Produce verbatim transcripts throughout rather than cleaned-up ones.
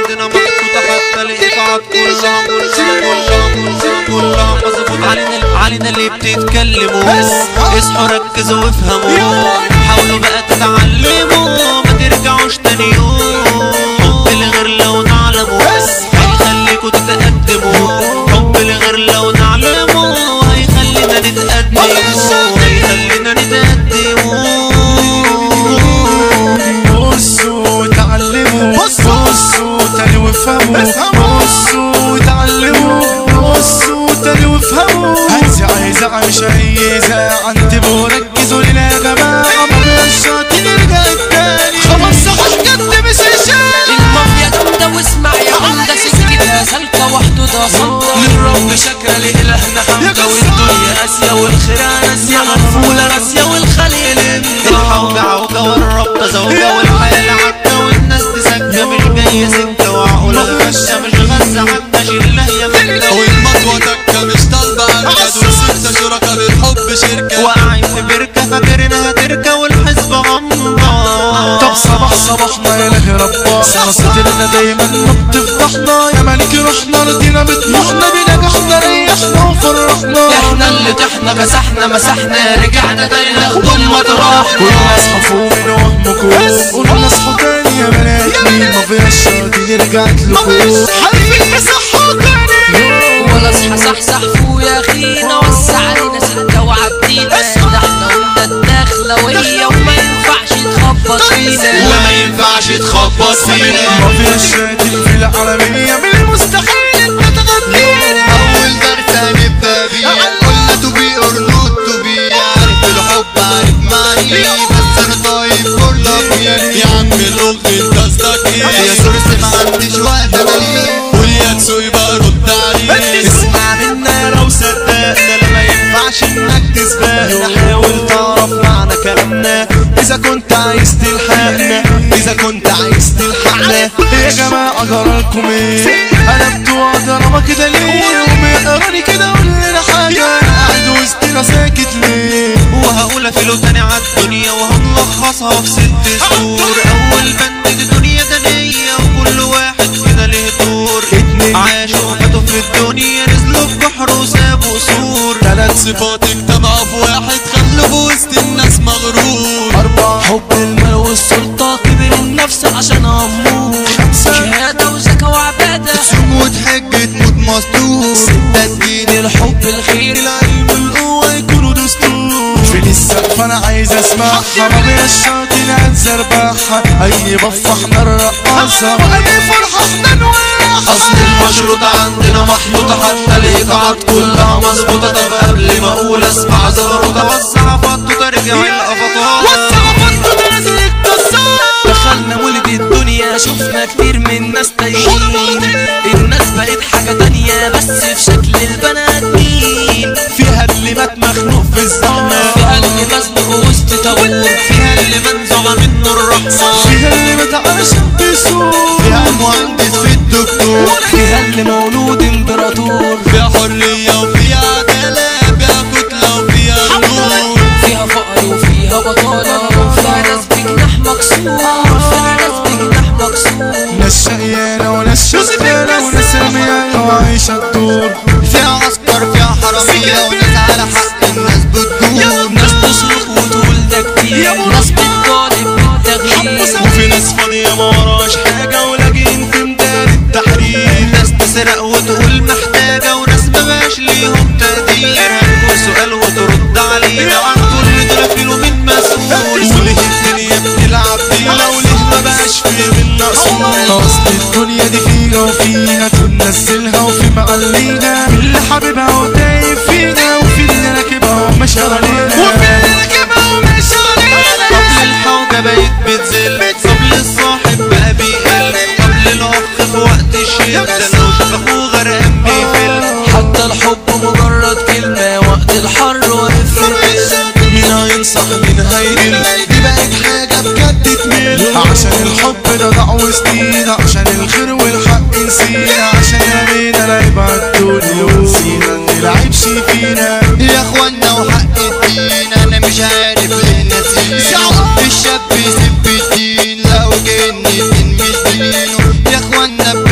عندنا مظبوطة حتى الإيقاعات كلها كلها كلها كلها مظبوطة. علينا علينا اللي بتتكلموا اصحوا ركزوا وافهموا، حاولوا بقى تتعلموا ما ترجعوش تاني يوم. حب الغير لو نعلموا هيخليكوا تتقدموا، حب الغير لو نعلموا هيخلينا نتقدموا هيخلينا نتقدموا. بصوا اتعلموا بصوا تاني وافهموا، بصوا اتعلموا بصوا تاني وافهموا. هيزع هيزع مش هيزع انتبهوا ركزوا لنا يا جماعة، ما بيشاط نرجع التاني خمس صفحات جد مش هشام. المافيا جامدة واسمع يا عمدة سكتها سالكة وحدودها صمتة، للرب شكرا لإلهنا حمدة، والدنيا قاسية والخيرة ناسية مقفولة راسية والخليل الحوجة عوجة والربطة زوجة والحياة عكة والناس تسكة مش جاية سكة وعقولة غشة مش غزة حتى شلة هي مكة والمطوة دكة مش طالبة أركة دول ستة شركة بالحب شركة واقعين في بركة فاكرينها تركة والحزب غمضة. طب صباح صباحنا يا لهي ربنا صوتنا دايما ما بتفضحنا يا ملك روحنا رضينا بطموحنا بنجاحنا ريحنا وفرحنا. احنا اللي طحنا مسحنا مسحنا رجعنا تاني ناخد مطرحنا. والناس خافوا من وهمكم والناس تاني يا بنات مين ما فيهاش شاطين رجعت لكم حلفين بصحوا تاني ولا اصحى صحصح فوق يا اخينا وسع علينا سكة وعدينا، ده احنا قلنا الداخلة وهي وما ينفعش تخبط فينا وما ينفعش تخبط فينا. ما فيهاش شاطين في العالمية من المستحيل انت تغنينا. أول درس هنبدأ بيه قلنا تو بي اور نوت تو بي، عارف الحب عارف معني بس أنا طيب فور لاف مي. يا عم الأغنية انت قصدك ايه يا سورس ما عنديش وقت أنا قول يا تسوي بقى رد عليه. اسمع منا لو صدقنا لا ما ينفعش انك تسبقنا، حاول تعرف معنى كلامنا اذا كنت عايز تلحقنا اذا كنت عايز تلحقنا. يا جماعة جرالكم ايه قلبتوا عضلة كده ليه ومقراني كده قول لنا حاجة قاعد وسطنا ساكت ليه. وهقولها في لو تاني عالدنيا وهنلخصها في ست سطور. أول بند دي دنيا دنية وكل واحد فينا ليه دور، عاشوا وفاتوا في الدنيا نزلوا في بحر وسابوا قصور. تلات صفات اجتمعوا في واحد خلوا في وسط الناس مغرور. أربعة حب المال والسلطة كبر النفس عشان أمور. شهادة وزكاة وعبادة تصوم وتحج تموت مصدوم. ستة الدين الحب الخير العلم القوة يكونوا دستور. فين السقف أنا عايز أسمعها ما بين الشاطين هنزربحها أي بفة احنا الرقاصة وأي فرحة احنا نولعها. أصل المشروطة عندنا محطوطة حتى الإيقاعات كلها مظبوطة. طب قبل ما أقول أسمع زغروطة وسع فطوطة رجع القفطات وسع فطوطة نازل الكسار. دخلنا مولد الدنيا شفنا كتير من ناس تايهين، الناس بقت حاجة تانية بس في شكل البني آدمين. فيها اللي مات مخنوق في الزحمة، فيها اللي مزنوق وسط طابور، فيها اللي منزوغة منه الرحمة، فيها اللي مات علشان بيسوق، فيها المهندس في الدكتور، فيها اللي مولود امبراطور، فيها حرية وفيها عدالة، فيها كتلة وفيها نور، فيها فقر وفيها بطالة، فيها ناس بجناح مكسور، فيها ناس بجناح مكسور، ناس شقيانة وناس شغالة وناس رميانة وعايشة الدور، فيها عسكر فيها حرامية وناس على حق الناس بتدور، ناس تصرخ وتقول ده كتير، ناس بتطالب بالتغيير، وفي ناس فاضية ما وراش حاجة ولاجئين في ميدان التحرير، ناس تسرق وتقول محتاجة وناس مبقاش ليهم تقدير، هنقول سؤال وترد علينا وعن كل دول فيلو من مسؤول، وليه الدنيا بتلعب بينا وليه مبقاش في منا أصول، أصل الدنيا دي فيها وفيها تنزلها وفي معلينا، في اللي حبيبها وتايب فينا وفي اللي راكبها وماشي علينا، وفي اللي راكبها وماشي علينا. قبل الحوجة بقيت بتزل، قبل الصاحب بقى بيقل، قبل الأخ في وقت الشدة لو شاف أخوه غرقان بيفل، حتى الحب مجرد كلمة وقت الحر واقف في القلب، مين هينصح مين هيقل، دي بقت حاجة بجد تمل، عشان الحب ده ضاع وسنين، عشان الخير والحق نسينا، عشان يمينا لعب عالدنيا ونسينا نلعبش فينا يا اخوانا وحق الدين انا مش عارف ليه ناسينه، الشاب يسب الدين لو كان الدين مش دينه، يا اخوانا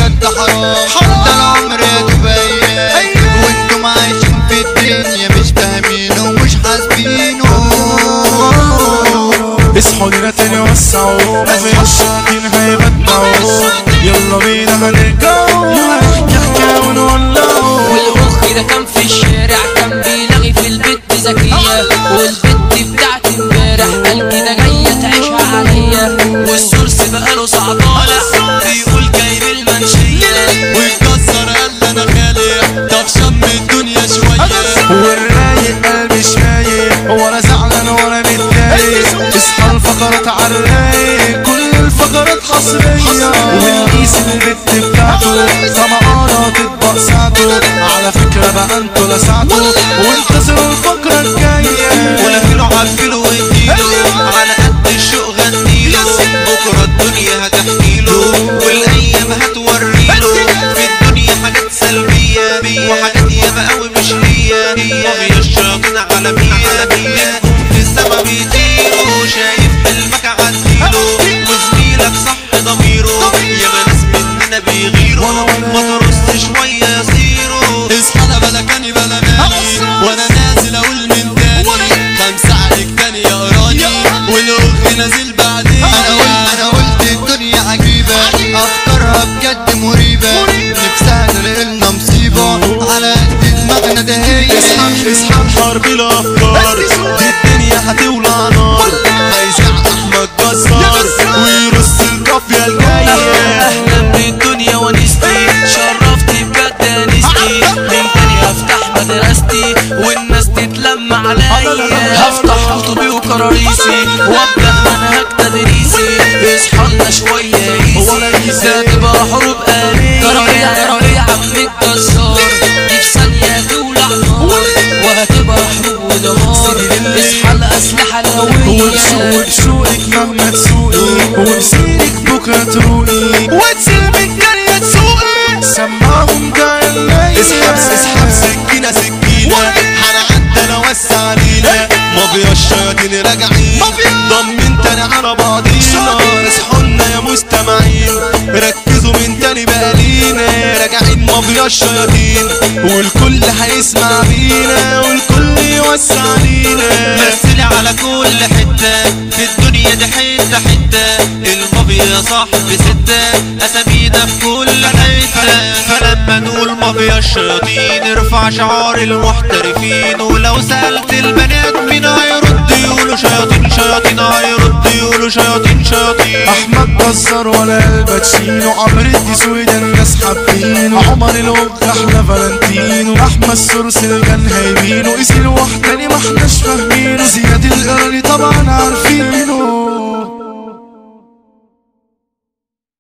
ويتكسر قال انا خالق طب شم الدنيا شوية والرايق قلبي شايق ولا زعلان ولا متضايق اصحى الفقرات عالرايق كل الفقرات حصرية ونقيس البت بتاعته طمعانة تطبق ساعته على فكرة بقى انتوا لسعتوا وانتظروا الفقرة الجاية ولا فيلو عفلو واديله على قد الشوق غنيله بكرة الدنيا هتحكيله والايام هتوريله في الدنيا حاجات سلبية وحاجات ياما قوي مش هي وهي الشياطين عالمية نجوم في السما بيطيروا شايف حلمك عديله وزميلك صح ضميره ياما ناس مننا بيغيروا ما ترص شوية يصيروا اصحى لا بلكاني بلا مالي وانا نازل اقول من تاني خمسة عليك تاني يا قراني والاخ نازل بعدين انا قلت انا قلت الدنيا عجيبة افكارها بجد مريبة نفسها تلاقيلنا مصيبة على قد دماغنا ده هي اصحى اصحى الحرب الافكار دي الدنيا هتولع نار هيزعق احمد جزار ويرص القافية الجاية اهلا بالدنيا ونستي شرفتي بجد انستي من تاني هفتح مدرستي والناس تتلم عليا هفتح كتبي وكراريسي وابدا منهج تدريسي اصحالنا شويه ايزي ده تبقى حروب آلية ترى ترى يا عم الجزار دي في ثانيه تولع نار وهتبقى حروب ودمار اصحى الاسلحه الهويه وبشوقك مهما تسوقي وبسيرك بكرة تروقي وتسيل من جارية تسوقي سمعهم جاي الليل اسحب اسحب سكينة سكينة هنعدى انا وسع علينا مافيا الشياطين راجعين ضمن تاني على بعضينا اصحولنا يا مستمعين ركزوا من تاني بقالينا راجعين مافيا الشياطين والكل هيسمع بينا والكل يوسع علينا مثلي على كل حتة في الدنيا دي حتة حتة المافيا صاحب ستة أسامينا في كل حتة فلما نقول مافيا الشياطين ارفع شعار المحترفين ولو سألت البنات مين هيرد يقولوا شياطين شياطين هيرد يقولوا شياطين شياطين احمد جزار ولا الباتشينو عمرو الدسوقي ده الناس حابينه عمر الوج احلى فالنتينو احمد السورس الجن هايبينه قيس الوحداني ما احناش فاهمينه زياد القرني طبعا عارفينه